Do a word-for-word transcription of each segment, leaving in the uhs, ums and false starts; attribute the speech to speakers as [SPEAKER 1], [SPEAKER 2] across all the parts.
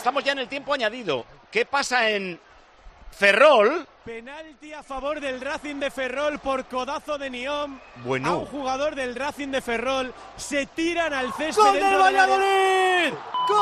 [SPEAKER 1] Estamos ya en el tiempo añadido. ¿Qué pasa en Ferrol?
[SPEAKER 2] Penalti a favor del Racing de Ferrol por codazo de Niom.
[SPEAKER 1] Bueno.
[SPEAKER 2] A un jugador del Racing de Ferrol. Se tiran al césped.
[SPEAKER 3] ¡Gol del Valladolid!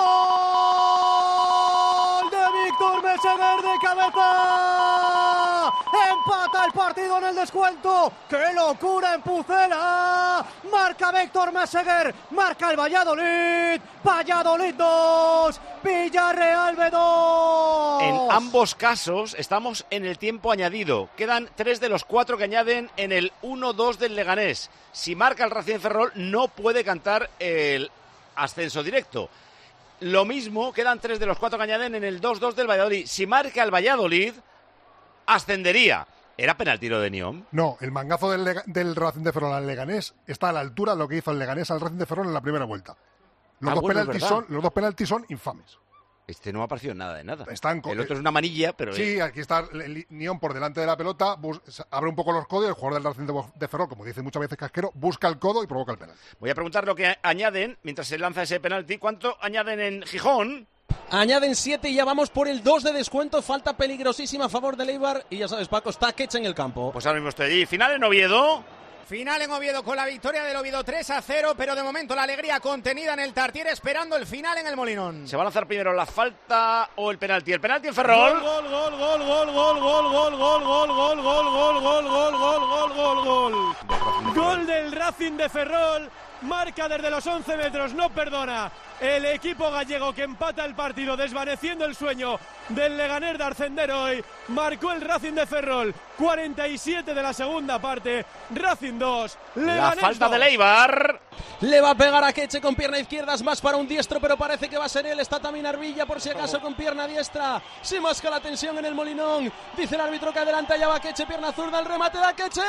[SPEAKER 3] ¡Gol de Víctor Meseguer de cabeza! Empata el partido en el descuento. ¡Qué locura en Pucela! Marca Víctor Meseguer. Marca el Valladolid. Valladolid dos. Villarreal B dos.
[SPEAKER 1] En ambos casos estamos en el tiempo añadido. Quedan tres de los cuatro que añaden en el uno dos del Leganés. Si marca el Racing de Ferrol, no puede cantar el ascenso directo. Lo mismo, quedan tres de los cuatro que añaden en el dos dos del Valladolid. Si marca el Valladolid, ascendería. ¿Era penalti lo de Niom?
[SPEAKER 4] No, el mangazo del, Lega, del Racing de Ferrol al Leganés está a la altura de lo que hizo el Leganés al Racing de Ferrol en la primera vuelta. Los,
[SPEAKER 1] ah,
[SPEAKER 4] dos,
[SPEAKER 1] bueno,
[SPEAKER 4] penaltis son, los dos penaltis son infames.
[SPEAKER 1] Este no ha aparecido nada de nada.
[SPEAKER 4] Están
[SPEAKER 1] el otro es una manilla, pero...
[SPEAKER 4] Sí, aquí está el Niom por delante de la pelota, bus, abre un poco los codos y el jugador del Racing de, de Ferrol, como dice muchas veces Casquero, busca el codo y provoca el penalti.
[SPEAKER 1] Voy a preguntar lo que añaden mientras se lanza ese penalti. ¿Cuánto añaden en Gijón?
[SPEAKER 5] Añaden siete y ya vamos por el dos de descuento. Falta peligrosísima a favor del Eibar. Y ya sabes, Paco, está Ketch en el campo.
[SPEAKER 1] Pues ahora mismo estoy allí. Final en Oviedo.
[SPEAKER 6] Final en Oviedo con la victoria del Oviedo tres a cero, pero de momento la alegría contenida en el Tartiere esperando el final en el Molinón.
[SPEAKER 1] Se va a lanzar primero la falta o el penalti. El penalti en Ferrol.
[SPEAKER 2] Gol, gol, gol, gol, gol, gol, gol, gol, gol, gol, gol, gol, gol, gol, gol, gol, gol, gol. Gol del Racing de Ferrol. Marca desde los once metros, no perdona. El equipo gallego que empata el partido desvaneciendo el sueño del Leganés de ascender hoy. Marcó el Racing de Ferrol, cuarenta y siete de la segunda parte. Racing dos, Leganés
[SPEAKER 1] La falta
[SPEAKER 2] dos.
[SPEAKER 1] del Eibar.
[SPEAKER 5] Le va a pegar a Ketche con pierna izquierda, es más para un diestro, pero parece que va a ser él. Está también Arbilla, por si acaso, con pierna diestra. Se masca la tensión en el Molinón. Dice el árbitro que adelanta, allá va Ketche, pierna zurda, el remate da Ketche,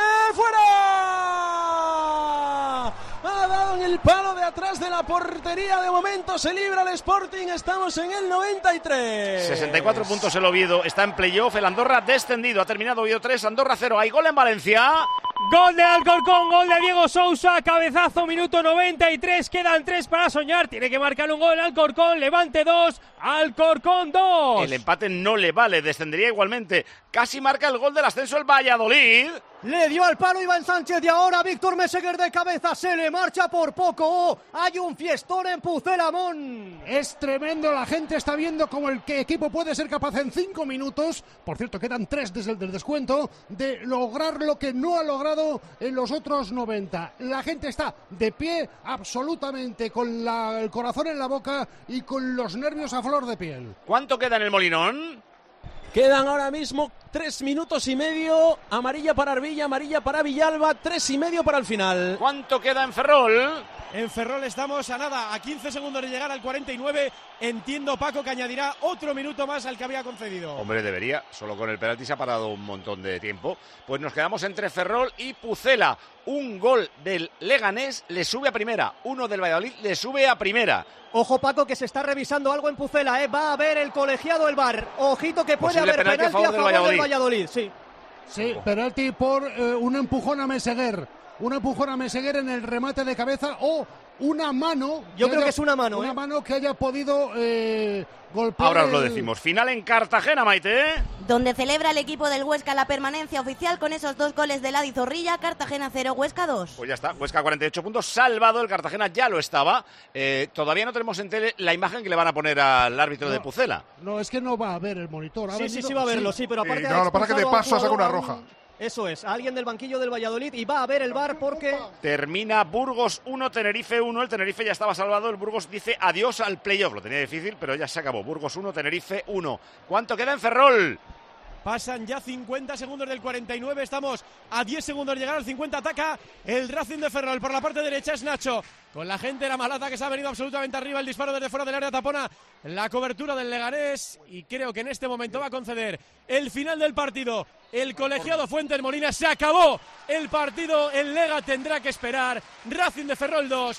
[SPEAKER 5] ¡fuera! Ha dado en el palo de atrás de la portería. De momento se libra el Sporting. Estamos en el noventa y tres.
[SPEAKER 1] sesenta y cuatro puntos el Oviedo. Está en playoff. El Andorra descendido. Ha terminado Oviedo tres, Andorra cero. Hay gol en Valencia.
[SPEAKER 2] Gol de Alcorcón, gol de Diego Sousa, cabezazo, minuto noventa y tres, quedan tres para soñar, tiene que marcar un gol Alcorcón, Levante dos, Alcorcón dos.
[SPEAKER 1] El empate no le vale, descendería igualmente. Casi marca el gol del ascenso el Valladolid.
[SPEAKER 3] Le dio al palo Iván Sánchez y ahora Víctor Meseguer de cabeza, se le marcha por poco. Hay un fiestón en Pucelamón.
[SPEAKER 7] Es tremendo, la gente está viendo cómo el que equipo puede ser capaz en cinco minutos, por cierto quedan tres desde el del descuento, de lograr lo que no ha logrado en los otros noventa. La gente está de pie absolutamente con la, el corazón en la boca y con los nervios a flor de piel.
[SPEAKER 1] ¿Cuánto queda en el Molinón?
[SPEAKER 5] Quedan ahora mismo tres minutos y medio. Amarilla para Arbilla, amarilla para Villalba, tres y medio para el final.
[SPEAKER 1] ¿Cuánto queda en Ferrol?
[SPEAKER 2] En Ferrol estamos a nada, a quince segundos de llegar al cuarenta y nueve. Entiendo, Paco, que añadirá otro minuto más al que había concedido.
[SPEAKER 1] Hombre, debería. Solo con el penalti se ha parado un montón de tiempo. Pues nos quedamos entre Ferrol y Pucela. Un gol del Leganés le sube a primera. Uno del Valladolid le sube a primera.
[SPEAKER 3] Ojo, Paco, que se está revisando algo en Pucela, ¿eh? Va a ver el colegiado el V A R. Ojito que puede
[SPEAKER 1] Posible
[SPEAKER 3] haber
[SPEAKER 1] penalti
[SPEAKER 3] penalti
[SPEAKER 1] a favor
[SPEAKER 3] a
[SPEAKER 1] del
[SPEAKER 3] favor del
[SPEAKER 1] Valladolid.
[SPEAKER 3] Valladolid. Sí.
[SPEAKER 7] Sí, penalti por eh, un empujón a Meseguer. Un empujón a Meseguer en el remate de cabeza o una mano.
[SPEAKER 3] Yo
[SPEAKER 7] que
[SPEAKER 3] creo
[SPEAKER 7] haya,
[SPEAKER 3] que es una mano,
[SPEAKER 7] Una
[SPEAKER 3] ¿eh?
[SPEAKER 7] mano que haya podido eh, golpear.
[SPEAKER 1] Ahora os lo
[SPEAKER 7] el...
[SPEAKER 1] decimos. Final en Cartagena, Maite.
[SPEAKER 8] Donde celebra el equipo del Huesca la permanencia oficial con esos dos goles de Ladi Zorrilla. Cartagena cero, Huesca dos.
[SPEAKER 1] Pues ya está, Huesca cuarenta y ocho puntos, salvado, el Cartagena ya lo estaba. Eh, todavía no tenemos en tele la imagen que le van a poner al árbitro
[SPEAKER 7] no,
[SPEAKER 1] de Pucela.
[SPEAKER 7] No, es que no va a ver el monitor.
[SPEAKER 3] Sí,
[SPEAKER 7] venido,
[SPEAKER 3] sí, sí va a verlo, sí, pero aparte...
[SPEAKER 4] Eh, no, lo que pasa es que de paso saca una roja.
[SPEAKER 3] Eso es, alguien del banquillo del Valladolid y va a ver el V A R porque...
[SPEAKER 1] Termina Burgos uno, Tenerife uno. El Tenerife ya estaba salvado. El Burgos dice adiós al playoff. Lo tenía difícil, pero ya se acabó. Burgos uno, Tenerife uno. ¿Cuánto queda en Ferrol?
[SPEAKER 2] Pasan ya cincuenta segundos del cuarenta y nueve, estamos a diez segundos de llegar al cincuenta, ataca el Racing de Ferrol por la parte derecha, es Nacho, con la gente de la Malata que se ha venido absolutamente arriba, el disparo desde fuera del área tapona la cobertura del Leganés y creo que en este momento va a conceder el final del partido. El colegiado Fuentes Molina, se acabó el partido, el Lega tendrá que esperar. Racing de Ferrol dos,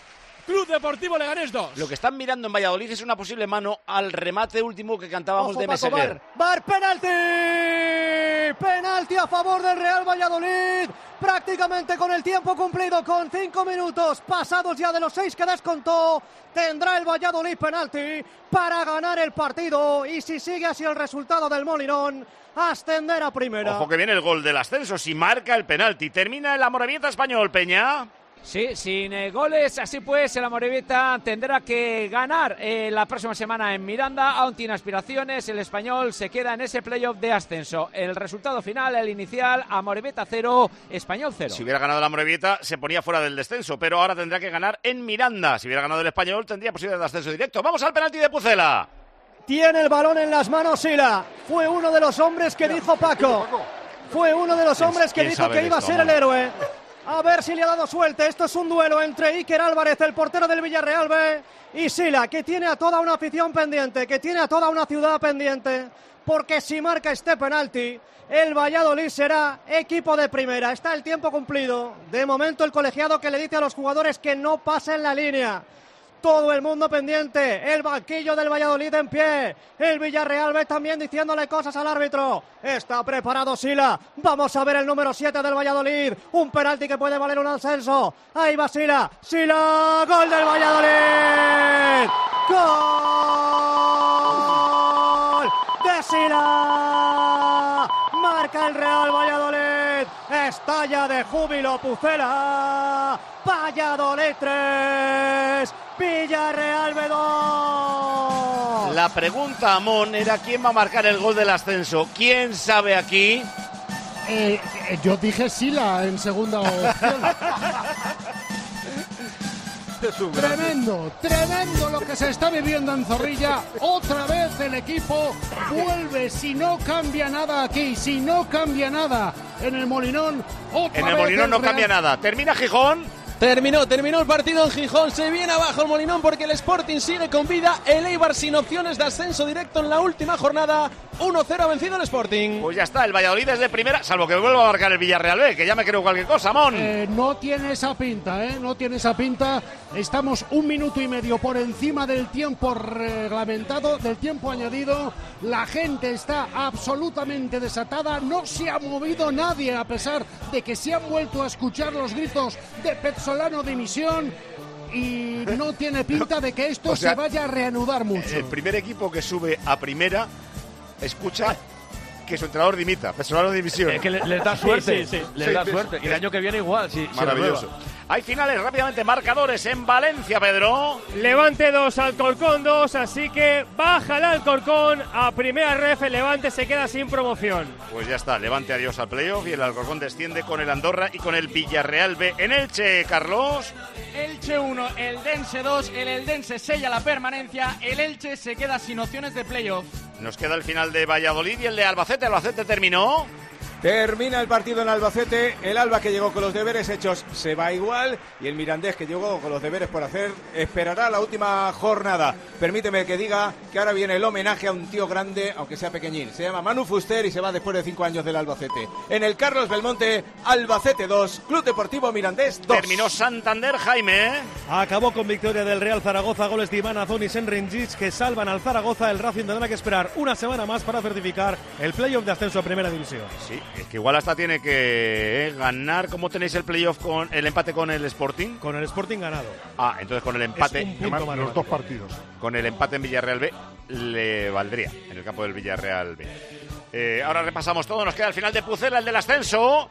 [SPEAKER 2] Club Deportivo Leganés dos.
[SPEAKER 1] Lo que están mirando en Valladolid es una posible mano al remate último que cantábamos
[SPEAKER 3] Ojo,
[SPEAKER 1] de
[SPEAKER 3] Paco,
[SPEAKER 1] Meseguer.
[SPEAKER 3] Bar, Bar, penalti. Penalti a favor del Real Valladolid. Prácticamente con el tiempo cumplido, con cinco minutos pasados ya de los seis que descontó, tendrá el Valladolid penalti para ganar el partido. Y si sigue así el resultado del Molinón, ascender a primera.
[SPEAKER 1] Ojo que viene el gol del ascenso, si marca el penalti. Termina el Amorebieta español, Peña.
[SPEAKER 9] Sí, sin eh, goles, así pues el Amorebieta tendrá que ganar eh, la próxima semana en Miranda, aún tiene aspiraciones, el español se queda en ese playoff de ascenso. El resultado final, el inicial, Amorebieta cero, Español cero.
[SPEAKER 1] Si hubiera ganado el Amorebieta se ponía fuera del descenso, pero ahora tendrá que ganar en Miranda. Si hubiera ganado el español tendría posibilidad de ascenso directo. Vamos al penalti de Pucela.
[SPEAKER 3] Tiene el balón en las manos Sila. Fue uno de los hombres que dijo Paco. Fue uno de los hombres que dijo que iba a ser el héroe. A ver si le ha dado suerte. Esto es un duelo entre Iker Álvarez, el portero del Villarreal B, y Sila, que tiene a toda una afición pendiente, que tiene a toda una ciudad pendiente, porque si marca este penalti, el Valladolid será equipo de primera. Está el tiempo cumplido. De momento el colegiado que le dice a los jugadores que no pasen la línea. Todo el mundo pendiente, el banquillo del Valladolid en pie, el Villarreal B también diciéndole cosas al árbitro. Está preparado Sila, vamos a ver el número siete del Valladolid, un penalti que puede valer un ascenso. Ahí va Sila, Sila, gol del Valladolid, gol de Sila, marca el Real Valladolid, estalla de júbilo Pucela. Valladolid tres, Villarreal B dos.
[SPEAKER 1] La pregunta, Amón, era quién va a marcar el gol del ascenso. ¿Quién sabe aquí?
[SPEAKER 7] Eh, eh, yo dije Sila en segunda opción. Tremendo, tremendo lo que se está viviendo en Zorrilla. Otra vez el equipo vuelve, si no cambia nada aquí, si no cambia nada en el Molinón. Otra
[SPEAKER 1] En el
[SPEAKER 7] vez
[SPEAKER 1] Molinón
[SPEAKER 7] el
[SPEAKER 1] no
[SPEAKER 7] Real...
[SPEAKER 1] cambia nada. Termina Gijón.
[SPEAKER 5] Terminó, terminó el partido en Gijón, se viene abajo el Molinón porque el Sporting sigue con vida, el Eibar sin opciones de ascenso directo en la última jornada, uno cero ha vencido el Sporting.
[SPEAKER 1] Pues ya está, el Valladolid es de primera, salvo que vuelva a marcar el Villarreal B, que ya me creo cualquier cosa, Mon.
[SPEAKER 7] Eh, no tiene esa pinta, ¿eh? No tiene esa pinta. Estamos un minuto y medio por encima del tiempo reglamentado, del tiempo añadido. La gente está absolutamente desatada, no se ha movido nadie a pesar de que se han vuelto a escuchar los gritos de Pezzolano dimisión y no tiene pinta de que esto
[SPEAKER 1] O sea,
[SPEAKER 7] se vaya a reanudar mucho.
[SPEAKER 1] El primer equipo que sube a primera escucha que su entrenador dimita, Pezzolano dimisión.
[SPEAKER 10] Es que les le da suerte,
[SPEAKER 2] Sí, sí, sí.
[SPEAKER 10] les
[SPEAKER 1] Sí,
[SPEAKER 10] da
[SPEAKER 1] sí,
[SPEAKER 10] suerte.
[SPEAKER 1] sí.
[SPEAKER 10] Y el año que viene igual, sí,
[SPEAKER 1] Maravilloso. Hay finales rápidamente, marcadores en Valencia, Pedro.
[SPEAKER 2] Levante dos, Alcorcón dos, así que baja el Alcorcón a primera ref, el Levante se queda sin promoción.
[SPEAKER 1] Pues ya está, Levante adiós al playoff y el Alcorcón desciende con el Andorra y con el Villarreal B en Elche, Carlos.
[SPEAKER 11] Elche uno, Eldense dos, el Eldense sella la permanencia, el Elche se queda sin opciones de playoff.
[SPEAKER 1] Nos queda el final de Valladolid y el de Albacete. Albacete terminó.
[SPEAKER 12] Termina el partido en Albacete, el Alba que llegó con los deberes hechos se va igual y el Mirandés que llegó con los deberes por hacer esperará la última jornada. Permíteme que diga que ahora viene el homenaje a un tío grande, aunque sea pequeñín. Se llama Manu Fuster y se va después de cinco años del Albacete. En el Carlos Belmonte, Albacete dos, Club Deportivo Mirandés dos.
[SPEAKER 1] Terminó Santander, Jaime.
[SPEAKER 2] Acabó con victoria del Real Zaragoza, goles de Iván Azón y Senringic que salvan al Zaragoza. El Racing tendrá que esperar una semana más para certificar el playoff de ascenso a Primera División.
[SPEAKER 1] Sí, es que igual hasta tiene que eh, ganar. ¿Cómo tenéis el playoff con el empate con el Sporting?
[SPEAKER 2] Con el Sporting ganado.
[SPEAKER 1] Ah, entonces con el empate,
[SPEAKER 2] Es un punto
[SPEAKER 4] Además,
[SPEAKER 2] más
[SPEAKER 4] los
[SPEAKER 2] grande.
[SPEAKER 4] dos partidos.
[SPEAKER 1] con el empate en Villarreal B le valdría en el campo del Villarreal B. Eh, ahora repasamos todo. Nos queda el final de Pucela, el del ascenso.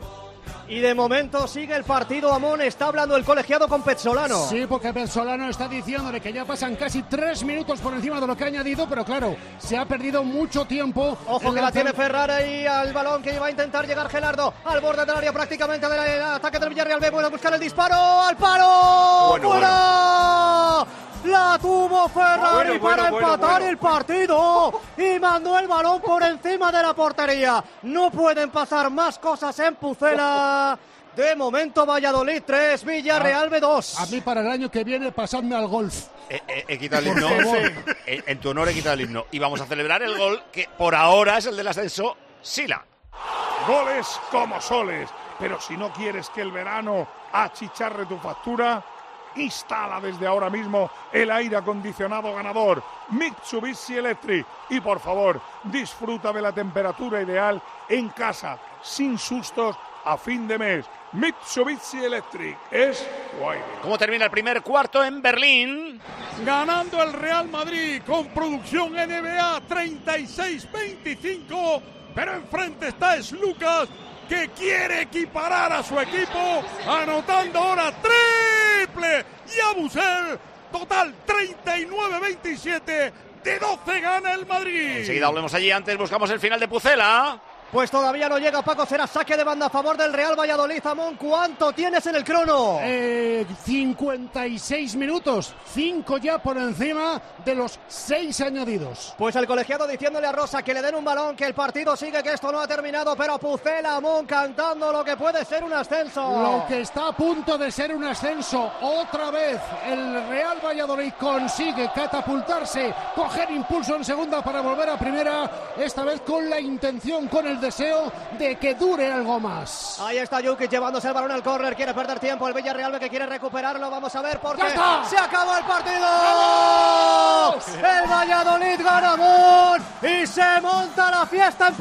[SPEAKER 3] Y de momento sigue el partido, Amón. Está hablando el colegiado con Pezzolano.
[SPEAKER 7] Sí, porque Pezzolano está diciéndole que ya pasan casi tres minutos por encima de lo que ha añadido, pero claro, se ha perdido mucho tiempo.
[SPEAKER 3] Ojo
[SPEAKER 7] en
[SPEAKER 3] que la tiene
[SPEAKER 7] lanzar-
[SPEAKER 3] Ferrara y al balón que iba a intentar llegar Gelardo al borde del área prácticamente del ataque del Villarreal B. Vuelve a buscar el disparo al palo.
[SPEAKER 1] Bueno,
[SPEAKER 3] ¡Fuera! La tuvo Ferrari
[SPEAKER 12] Bueno, bueno,
[SPEAKER 3] para
[SPEAKER 12] bueno,
[SPEAKER 3] empatar
[SPEAKER 12] bueno.
[SPEAKER 3] el partido y mandó el balón por encima de la portería. No pueden pasar más cosas en Pucela. De momento Valladolid tres, Villarreal B dos.
[SPEAKER 7] A mí para el año que viene pasadme al golf.
[SPEAKER 1] Eh, eh, he quitado el
[SPEAKER 7] Por
[SPEAKER 1] himno.
[SPEAKER 7] favor.
[SPEAKER 1] Eh, en tu honor he quitado el himno. Y vamos a celebrar el gol que por ahora es el del ascenso, Sila.
[SPEAKER 13] Goles como soles, pero si no quieres que el verano achicharre tu factura, instala desde ahora mismo el aire acondicionado ganador Mitsubishi Electric y por favor disfruta de la temperatura ideal en casa sin sustos a fin de mes. Mitsubishi Electric es guay.
[SPEAKER 1] ¿Cómo termina el primer cuarto en Berlín?
[SPEAKER 14] Ganando el Real Madrid con producción N B A treinta y seis veinticinco, pero enfrente está Slucas, que quiere equiparar a su equipo, anotando ahora triple. Y Abusel, total treinta y nueve veintisiete, de doce gana el Madrid.
[SPEAKER 1] Enseguida volvemos allí, antes buscamos el final de Pucela.
[SPEAKER 3] Pues todavía no llega, Paco, será saque de banda a favor del Real Valladolid. Amón, ¿cuánto tienes en el crono?
[SPEAKER 7] Eh, cincuenta y seis minutos, cinco ya por encima de los seis añadidos.
[SPEAKER 3] Pues el colegiado diciéndole a Rosa que le den un balón, que el partido sigue, que esto no ha terminado, pero Pucela, Amón cantando lo que puede ser un ascenso.
[SPEAKER 7] Lo que está a punto de ser un ascenso, otra vez el Real Valladolid consigue catapultarse, coger impulso en segunda para volver a primera, esta vez con la intención, con el deseo de que dure algo más.
[SPEAKER 3] Ahí está Jukic llevándose el balón al córner, quiere perder tiempo el Villarreal B, que quiere recuperarlo, vamos a ver porque se acabó el partido. ¡Vamos! El Valladolid gana Amón y se monta la fiesta en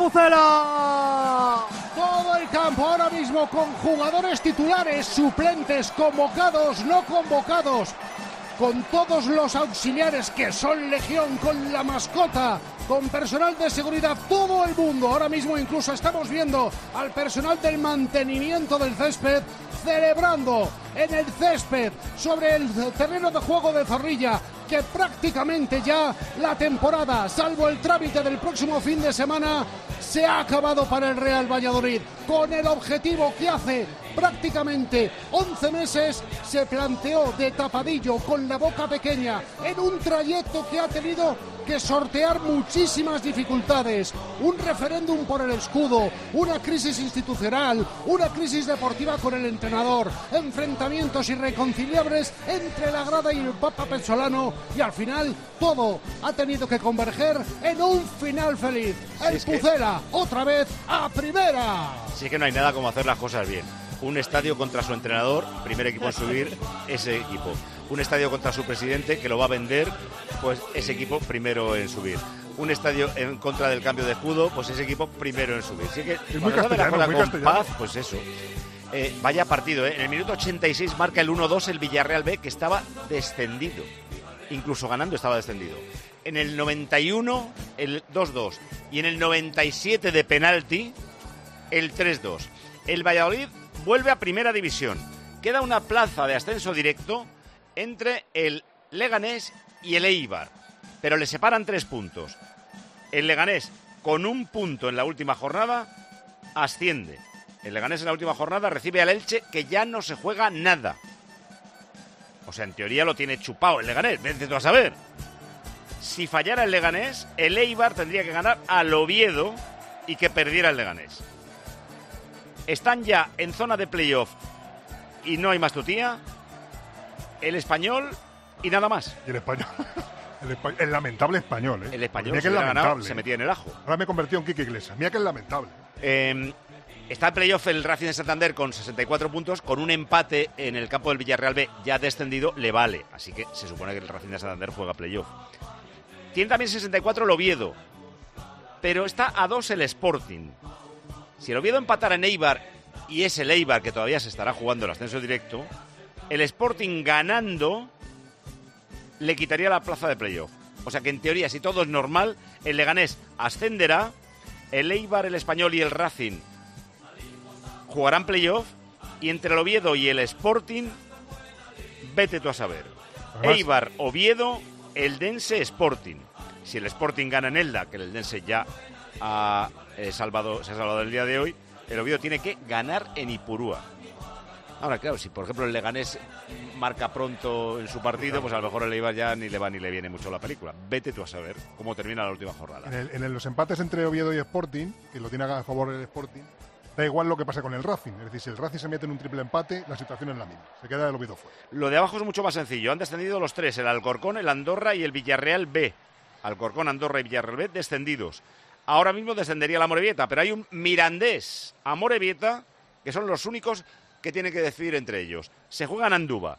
[SPEAKER 3] Pucela.
[SPEAKER 7] Todo el campo ahora mismo con jugadores titulares, suplentes, convocados, no convocados, con todos los auxiliares que son legión, con la mascota, con personal de seguridad, todo el mundo. Ahora mismo incluso estamos viendo al personal del mantenimiento del césped celebrando en el césped sobre el terreno de juego de Zorrilla, que prácticamente ya la temporada, salvo el trámite del próximo fin de semana, se ha acabado para el Real Valladolid, con el objetivo que hace prácticamente once meses se planteó de tapadillo, con la boca pequeña, en un trayecto que ha tenido que sortear muchísimas dificultades, un referéndum por el escudo, una crisis institucional, una crisis deportiva con el entrenador, enfrentamientos irreconciliables entre la grada y el Papa Pezzolano, y al final todo ha tenido que converger en un final feliz. El
[SPEAKER 1] Sí,
[SPEAKER 7] Pucela, que... otra vez a primera.
[SPEAKER 1] Sí que no hay nada como hacer las cosas bien. Un estadio contra su entrenador, primer equipo en subir, ese equipo. Un estadio contra su presidente, que lo va a vender, pues ese equipo primero en subir. Un estadio en contra del cambio de escudo, pues ese equipo primero en subir. Así que
[SPEAKER 4] es muy castellano,
[SPEAKER 1] la
[SPEAKER 4] muy
[SPEAKER 1] con
[SPEAKER 4] castellano.
[SPEAKER 1] paz, pues eso. Eh, vaya partido, ¿eh? En el minuto ochenta y seis marca el uno dos el Villarreal B, que estaba descendido. Incluso ganando estaba descendido. En el noventa y uno el dos dos. Y en el noventa y siete de penalti el tres dos. El Valladolid vuelve a primera división. Queda una plaza de ascenso directo entre el Leganés y el Eibar, pero le separan tres puntos. El Leganés, con un punto en la última jornada, asciende. El Leganés en la última jornada recibe al Elche, que ya no se juega nada. O sea, en teoría lo tiene chupado el Leganés, vete tú a saber. Si fallara el Leganés, el Eibar tendría que ganar al Oviedo y que perdiera el Leganés. Están ya en zona de playoff y no hay más tutía. El Español y nada más.
[SPEAKER 4] Y el Español. El, espa el lamentable Español, ¿eh?
[SPEAKER 1] El Español,
[SPEAKER 4] Mira
[SPEAKER 1] si
[SPEAKER 4] que es
[SPEAKER 1] hubiera
[SPEAKER 4] lamentable.
[SPEAKER 1] ganado, se metía en el ajo.
[SPEAKER 4] Ahora me he convertido en Quique Iglesias. Mira que es lamentable.
[SPEAKER 1] Eh, está en playoff el Racing de Santander con sesenta y cuatro puntos. Con un empate en el campo del Villarreal B ya descendido, le vale. Así que se supone que el Racing de Santander juega playoff. Tiene también sesenta y cuatro el Oviedo. Pero está a dos el Sporting. Si el Oviedo empatara en Eibar, y es el Eibar que todavía se estará jugando el ascenso directo, el Sporting ganando le quitaría la plaza de playoff. O sea que en teoría, si todo es normal, el Leganés ascenderá, el Eibar, el Español y el Racing jugarán playoff, y entre el Oviedo y el Sporting, vete tú a saber. Además, Eibar, Oviedo, Eldense, Sporting. Si el Sporting gana en Elda, que el Eldense ya ha eh, salvado, se ha salvado el día de hoy, el Oviedo tiene que ganar en Ipurúa. Ahora, claro, si por ejemplo el Leganés marca pronto en su partido, pues a lo mejor el Eibar ya ni le va ni le viene mucho la película. Vete tú a saber cómo termina la última jornada.
[SPEAKER 4] En, el, en el, los empates entre Oviedo y Sporting, que lo tiene a favor el Sporting, da igual lo que pase con el Racing. Es decir, si el Racing se mete en un triple empate, la situación es la misma. Se queda el Oviedo fuera.
[SPEAKER 1] Lo de abajo es mucho más sencillo. Han descendido los tres, el Alcorcón, el Andorra y el Villarreal B. Alcorcón, Andorra y Villarreal B descendidos. Ahora mismo descendería la Amorebieta, pero hay un Mirandés, Amorebieta, que son los únicos que tienen que decidir entre ellos. Se juega en Andúba.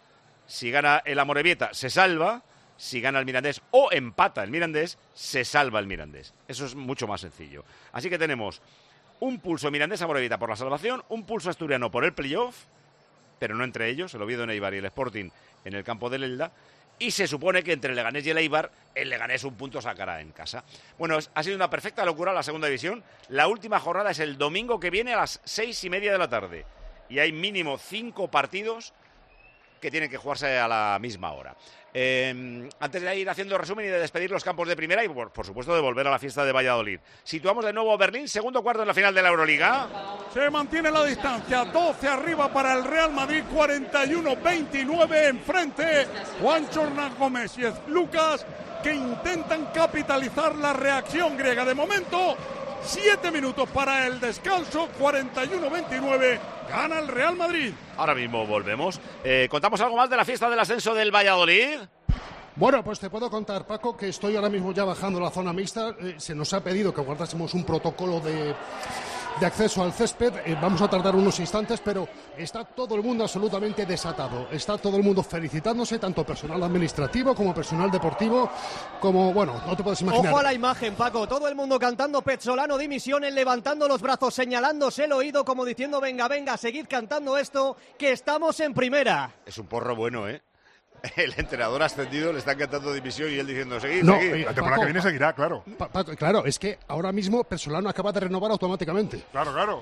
[SPEAKER 1] Si gana el Amorebieta, se salva. Si gana el Mirandés o empata el Mirandés, se salva el Mirandés. Eso es mucho más sencillo. Así que tenemos un pulso Mirandés-Amorebieta por la salvación, un pulso asturiano por el playoff, pero no entre ellos, el Oviedo en Eibar y el Sporting en el campo del Elda. Y se supone que entre el Leganés y el Eibar, el Leganés un punto sacará en casa. Bueno, es, ha sido una perfecta locura la segunda división. La última jornada es el domingo que viene a las seis y media de la tarde. Y hay mínimo cinco partidos que tienen que jugarse a la misma hora. Eh, antes de ir haciendo resumen y de despedir los campos de primera y, por, por supuesto, de volver a la fiesta de Valladolid. Situamos de nuevo a Berlín, segundo cuarto en la final de la Euroliga.
[SPEAKER 14] Se mantiene la distancia, doce arriba para el Real Madrid, cuarenta y uno veintinueve enfrente. Juancho Hernán Gómez y Lucas, que intentan capitalizar la reacción griega. De momento, siete minutos para el descanso, cuarenta y uno veintinueve, gana el Real Madrid.
[SPEAKER 1] Ahora mismo volvemos. Eh, ¿Contamos algo más de la fiesta del ascenso del Valladolid?
[SPEAKER 7] Bueno, pues te puedo contar, Paco, que estoy ahora mismo ya bajando la zona mixta. Eh, se nos ha pedido que guardásemos un protocolo de, de acceso al césped. Eh, vamos a tardar unos instantes, pero está todo el mundo absolutamente desatado. Está todo el mundo felicitándose, tanto personal administrativo como personal deportivo, como, bueno, no te puedes imaginar.
[SPEAKER 3] Ojo a la imagen, Paco. Todo el mundo cantando Pezzolano dimisiones, levantando los brazos, señalándose el oído como diciendo, venga, venga, seguid cantando esto, que estamos en primera.
[SPEAKER 1] Es un porro bueno, ¿eh? El entrenador ascendido le está cantando dimisión y él diciendo, seguid,
[SPEAKER 7] No,
[SPEAKER 1] seguid.
[SPEAKER 7] eh,
[SPEAKER 4] La temporada
[SPEAKER 7] Paco,
[SPEAKER 4] que viene seguirá, claro.
[SPEAKER 7] Pa- Paco, claro, es que ahora mismo Pesolano acaba de renovar automáticamente.
[SPEAKER 4] Claro, claro.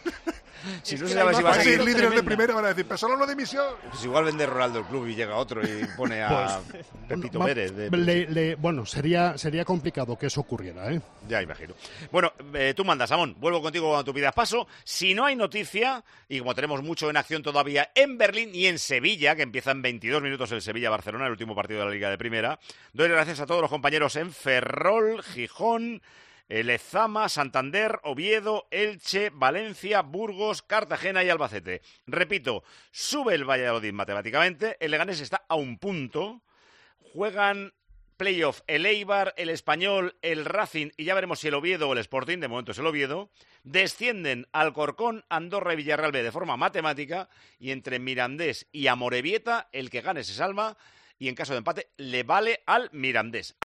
[SPEAKER 1] Si no
[SPEAKER 3] que
[SPEAKER 1] se
[SPEAKER 3] la
[SPEAKER 1] sabe si va a
[SPEAKER 3] imagen
[SPEAKER 1] seguir
[SPEAKER 3] es
[SPEAKER 4] líderes de
[SPEAKER 3] tremenda.
[SPEAKER 4] primera van a decir, pero solo lo dimisión.
[SPEAKER 1] Pues igual vende Ronaldo el club y llega otro y pone a
[SPEAKER 7] Pues,
[SPEAKER 1] Pepito
[SPEAKER 7] Ma-
[SPEAKER 1] Pérez. De...
[SPEAKER 7] le- le- bueno, sería, sería complicado que eso ocurriera, ¿eh?
[SPEAKER 1] Ya imagino. Bueno, eh, tú mandas, Amón. Vuelvo contigo cuando tú pidas paso. Si no hay noticia, y como tenemos mucho en acción todavía en Berlín y en Sevilla, que empieza en veintidós minutos el Sevilla-Barcelona, el último partido de la Liga de Primera, doy gracias a todos los compañeros en Ferrol, Gijón, Lezama, Santander, Oviedo, Elche, Valencia, Burgos, Cartagena y Albacete. Repito, sube el Valladolid matemáticamente, el Leganés está a un punto, juegan playoff el Eibar, el Español, el Racing y ya veremos si el Oviedo o el Sporting, de momento es el Oviedo, descienden Alcorcón, Andorra y Villarreal B de forma matemática y entre Mirandés y Amorebieta el que gane se salva y en caso de empate le vale al Mirandés.